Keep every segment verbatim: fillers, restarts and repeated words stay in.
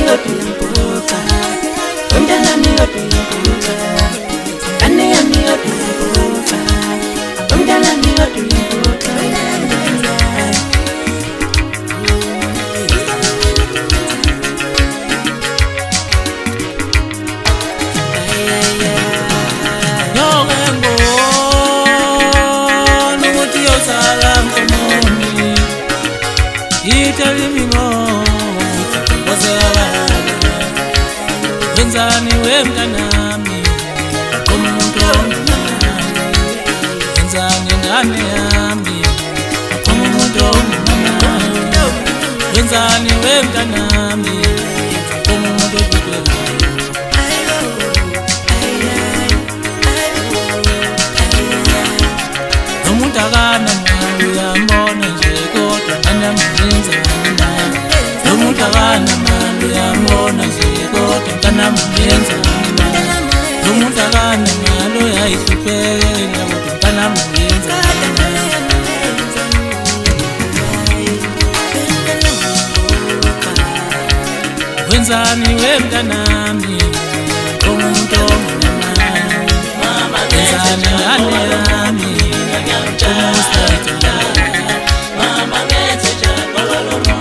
tuyambuka, umntana miyo tuyambuka, kane yamiyo tuyambuka, umntana miyo tuyambuka. Tell me more, what's up? Wenzani wemntanami, komuntu ongumama. Wenzani ngane yami, komuntu ongumama. Wenzani wemntanami, komuntu ongumama. Nomuntu akana uyambona nje kodwa anamyenza. Nomutagana malu ya mona zikoto kana myenza Nomutagana malu ya isupela kana myenza Wenzani wemntanami komuntu ongumama Mama wenzani anami komustaita Mama ngetheja kololo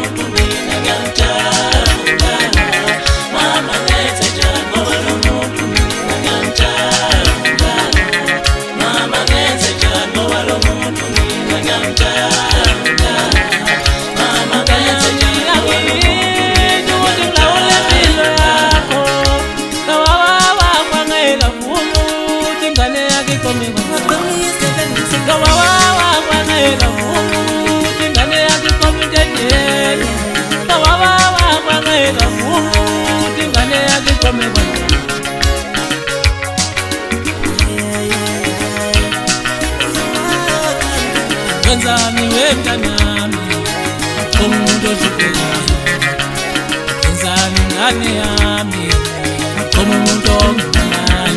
Wenzani wemntanami, komuntu ongumama. Wenzani ngane yami, komuntu ongumama.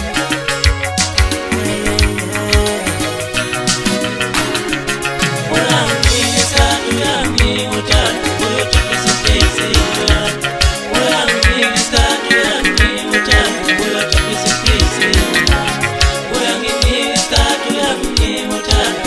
Ulangisa uyami utani uyotshisa isisi. Ulangisa uyami utani uyotshisa isisi. Ulangisa uyami utani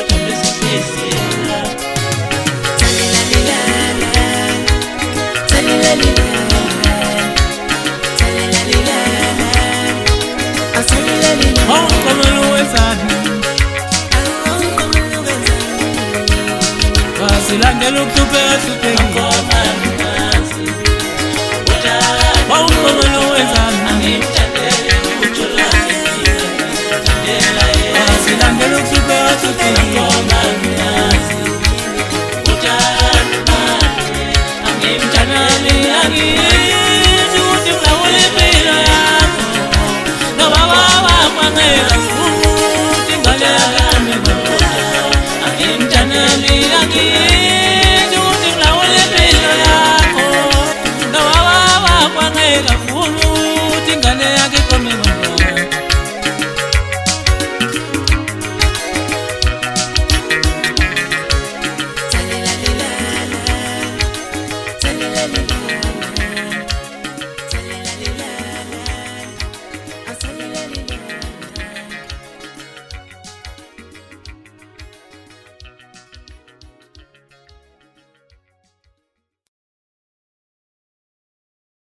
Silangelo kupe supe ngoma nasi uta au kono wezana ni mtendele kutola ni tendela ya silangelo